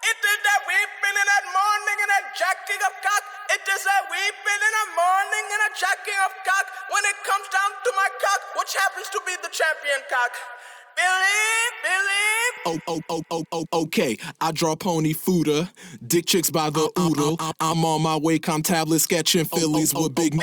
It is that weeping in that morning and that jacking of cock. It is that weeping in the morning and a jacking of cock. When it comes down to my cock, which happens to be the champion cock. Okay, I draw pony fooder, dick chicks by the oodle. I'm on my way, com tablet sketching Phillies with big.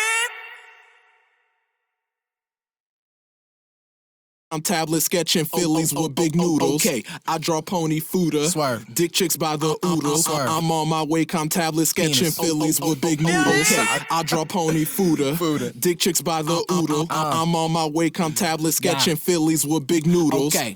I'm tablet sketching Phillies with big noodles. Okay, I draw pony fooder. Swerve. Dick chicks by the oodle. I'm on my way, com tablet sketching Phillies with big noodles. Okay, I draw pony fooder. Dick chicks by the oodle. I'm on my way, com tablet sketching Phillies with big noodles. Okay.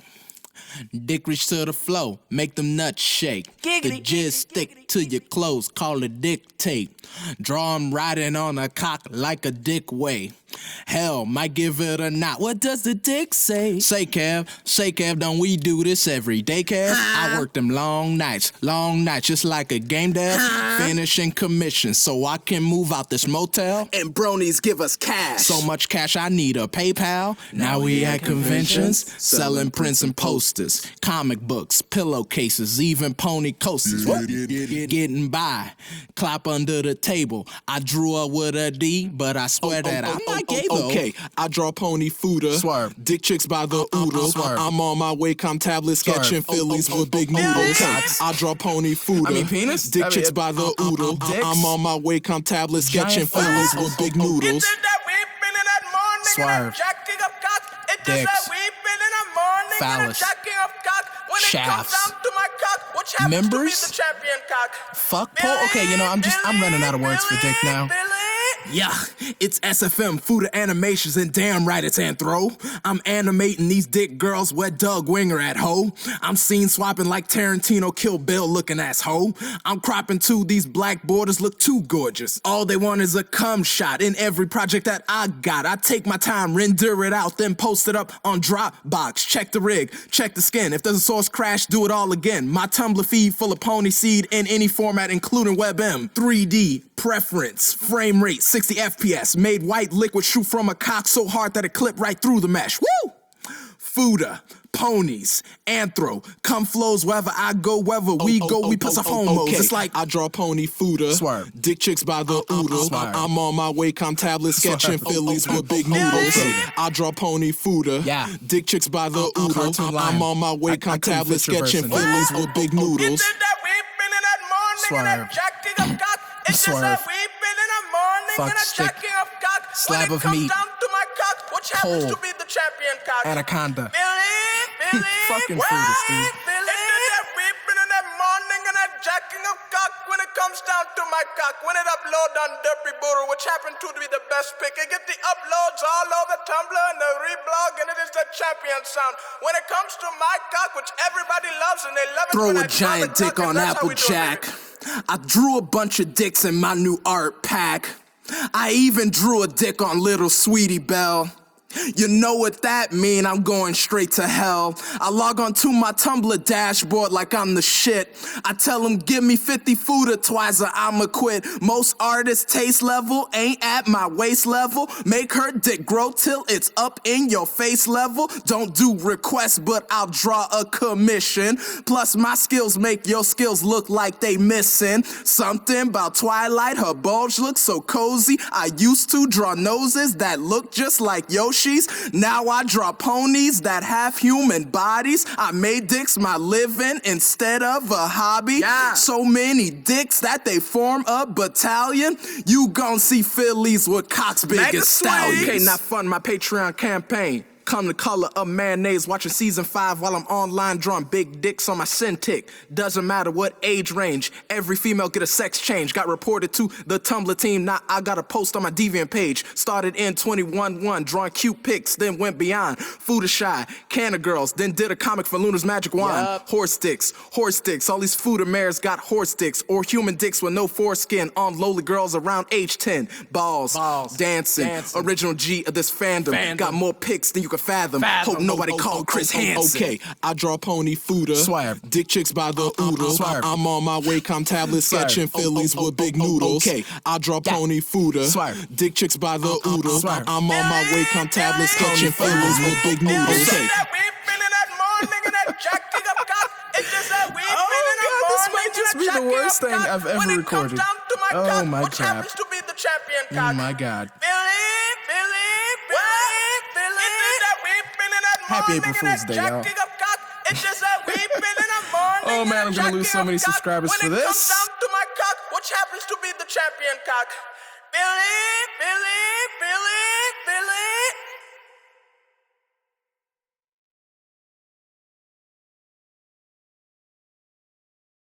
Dick reach to the flow, make them nuts shake. The jizz stick to your clothes, call it dictate. Draw 'em riding on a cock like a dick way. Hell, might give it a knot. What does the dick say? Say, Kev, don't we do this every day, Kev? I work them long nights, just like a game dev. Finishing commission so I can move out this motel. And bronies give us cash. So much cash I need a PayPal. Now we at conventions, selling prints and posters, comic books, pillowcases, even pony coasters. Getting by, clap under the table. I drew up with a D, but I swear that I might gay though. Okay, I draw pony fooder. Swerve. Dick chicks by the oodle. I'm on my way, com tablet sketching Phillies with big noodles. I draw pony fooder. Penis? Dick chicks by the oodle. I'm on my way, com tablet sketching Phillies with big It noodles. is that weeping in that morning and Swerve. that jacking of cock. It is Dicks. that weeping in the morning and Phallus. that jacking of cock. When it comes Shafts. down to my cock, which happens Members? to be the champion cock. Fuck Paul. Okay, I'm running out of words for dick now. Yeah, it's SFM, Food Animations, and damn right it's Anthro. I'm animating these dick girls wet Doug Winger at ho. I'm scene swapping like Tarantino Kill Bill looking ass ho. I'm cropping too, these black borders look too gorgeous. All they want is a cum shot in every project that I got. I take my time, render it out, then post it up on Dropbox. Check the rig, check the skin. If there's a source crash, do it all again. My Tumblr feed full of pony seed in any format, including WebM. 3D, preference, frame rate, 60 FPS, made white liquid shoot from a cock so hard that it clipped right through the mesh. Woo! Fooder, ponies, anthro, cum flows wherever I go, wherever we go, we piss off homos. okay. It's like I draw pony fooder. Swerve. Dick chicks by the oodle. Swerve. I'm on my way, com tablet sketching Phillies with big noodles. I draw pony fooder. Yeah. Dick chicks by the oodle. Cartoon lion. I'm on my way, com I couldn't tablet fit your sketching verse in there. Phillies with big It noodles. is that weeping in that morning and that Swerve. jacking of cock. It is Swerve. that weeping in the morning Fuck and that stick. jacking of cock. Slab when of it comes meat. down to my cock, which happens Whole. to be the champion cock. Anaconda. Billy, Fucking why, food, Steve. Billy? It is that weeping in that morning and that jacking of cock. When it comes down to my cock, when it upload on Derpy Booter, which happened to be the best pick, it get the uploads all over Tumblr and the reblog, and it is the champion sound. When it comes to my cock, which everybody loves and they love it. Throw when a I draw giant the dick cock, on and that's how we do it, Applejack. baby. I drew a bunch of dicks in my new art pack. I even drew a dick on little Sweetie Belle. You know what that mean, I'm going straight to hell. I log on to my Tumblr dashboard like I'm the shit. I tell them give me 50 fooder twice or I'ma quit. Most artists' taste level ain't at my waist level. Make her dick grow till it's up in your face level. Don't do requests, but I'll draw a commission. Plus my skills make your skills look like they missing. Something about Twilight, her bulge looks so cozy. I used to draw noses that look just like Yoshi. Now I draw ponies that have human bodies. I made dicks my living instead of a hobby. Yeah. So many dicks that they form a battalion. You gon' see Phillies with cocks big Mega as stallions. swings. Okay, now fund my Patreon campaign. Come the color of mayonnaise, watching season 5 while I'm online drawing big dicks on my Cintiq. Doesn't matter what age range, every female get a sex change. Got reported to the Tumblr team, now I got a post on my Deviant page. Started in 21-1, drawing cute pics, then went beyond. Food shy, Canna Girls, then did a comic for Luna's Magic Wand. Yep. Horse dicks, all these food mares got horse dicks, or human dicks with no foreskin on lowly girls around age 10. Balls. Dancing. Original G of this fandom. Got more pics than you can fathom. Hope nobody called Chris Hansen. Okay, I draw pony fooder. Swerve. Dick chicks by the oodle. Swerve. I'm on my way, com tablet sketching Phillies with big noodles. Okay, I draw pony fooder. Swerve. Dick chicks by the oodle. Swerve. I'm on my way, com tablet sketching Phillies with big It noodles. is Okay. that weeping in that morning and that jacking of cock. It is that weeping in the morning must be the worst thing I've ever recorded. Oh my which crap. happens to be the champion Oh cock. my god. Happy April Fool's Day, y'all. Oh man, I'm gonna lose so many subscribers for this.